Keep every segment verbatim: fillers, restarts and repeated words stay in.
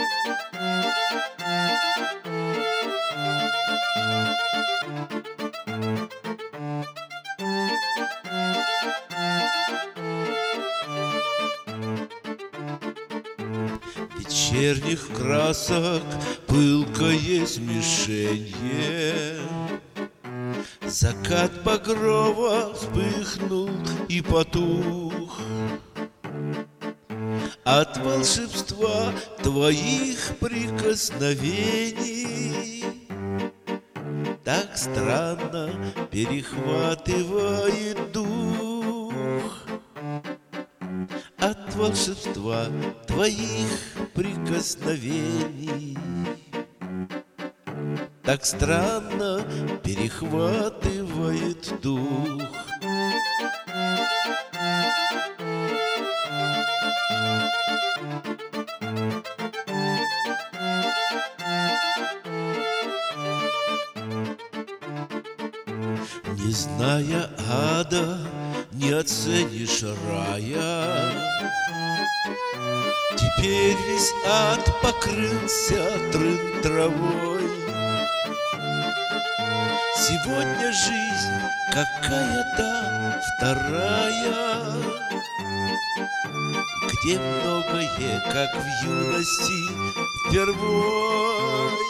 Вечерних красок пылкое смешенье. Закат багрово вспыхнул и потух. От волшебства твоих прикосновений так странно перехватывает дух. От волшебства твоих прикосновений так странно перехватывает дух. Не зная ада, не оценишь рая. Теперь весь ад покрылся трын травой. Сегодня жизнь какая-то вторая, где многое, как в юности, впервой.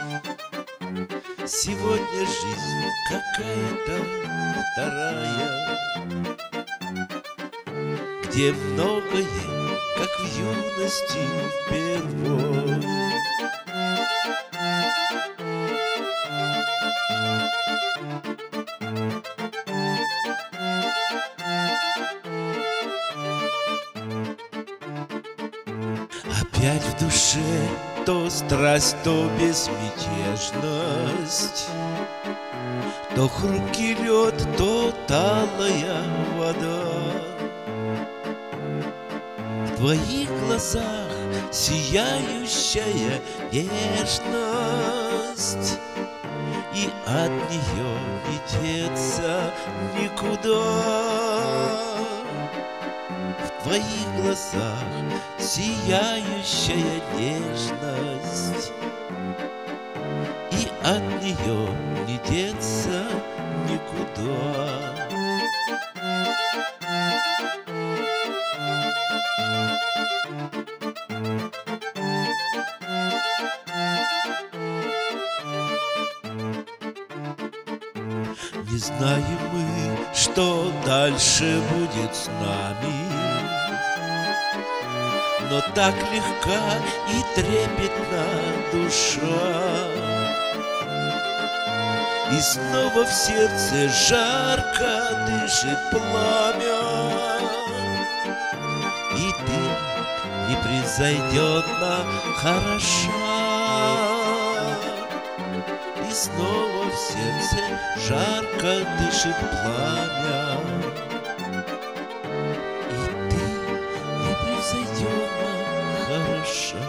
Сегодня жизнь какая-то вторая, где многое, как в юности, впервой. Опять в душе то страсть, то безмятежность, то хрупкий лед, то талая вода. В твоих глазах сияющая нежность, и от нее не деться никуда. В твоих глазах сияющая нежность, и от нее не деться никуда. Не знаем мы, что дальше будет с нами, но так легка и трепетна душа. И снова в сердце жарко дышит пламя, и ты непревзойденно хороша. И снова в сердце жарко дышит пламя, и ты непревзойденно хороша.